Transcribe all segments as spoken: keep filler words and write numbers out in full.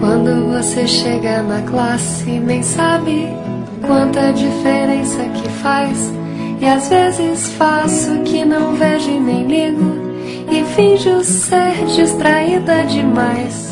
Quando você chega na classe, nem sabe quanta diferença que faz. E às vezes faço que não vejo e nem ligo, e finjo ser distraída demais.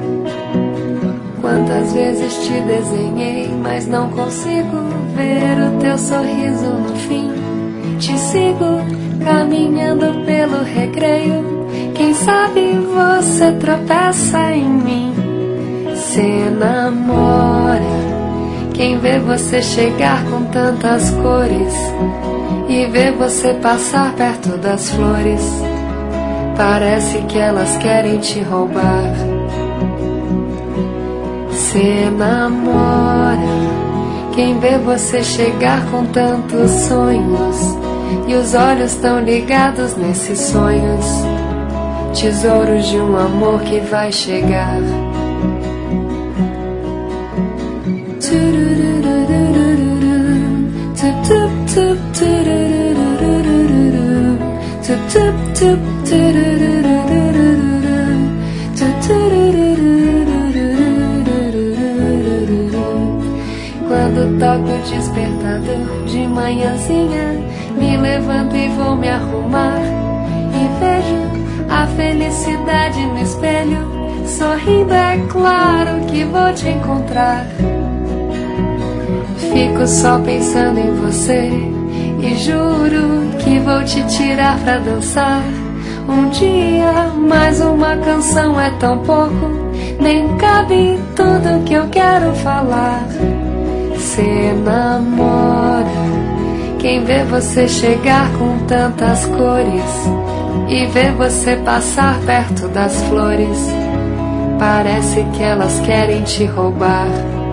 Quantas vezes te desenhei, mas não consigo ver o teu sorriso no fim. Te sigo caminhando pelo recreio, quem sabe você tropeça em mim. Se namora quem vê você chegar com tantas cores e vê você passar perto das flores. Parece que elas querem te roubar. Se namora quem vê você chegar com tantos sonhos e os olhos tão ligados nesses sonhos, tesouros de um amor que vai chegar. Quando toco o despertador de manhãzinha, me levanto e vou me arrumar, e vejo a felicidade no espelho, sorrindo, é claro que vou te encontrar. Fico só pensando em você e juro que vou te tirar pra dançar. Um dia, mais uma canção é tão pouco, nem cabe tudo que eu quero falar. Se namora quem vê você chegar com tantas cores e vê você passar perto das flores. Parece que elas querem te roubar.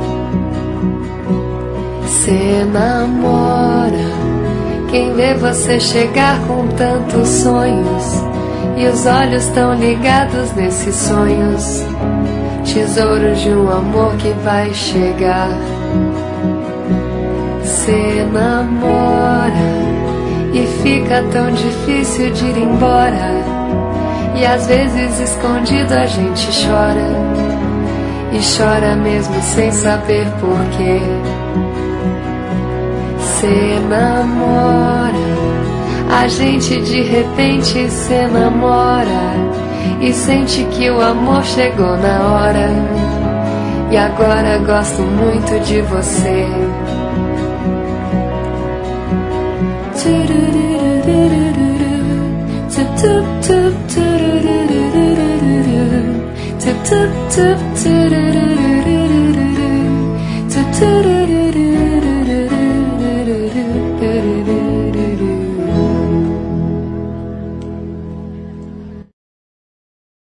Se namora quem vê você chegar com tantos sonhos e os olhos tão ligados nesses sonhos, tesouros de um amor que vai chegar. Se namora e fica tão difícil de ir embora, e às vezes escondido a gente chora, e chora mesmo sem saber porquê. Se namora, a gente de repente se namora e sente que o amor chegou na hora, e agora gosto muito de você. Tup tup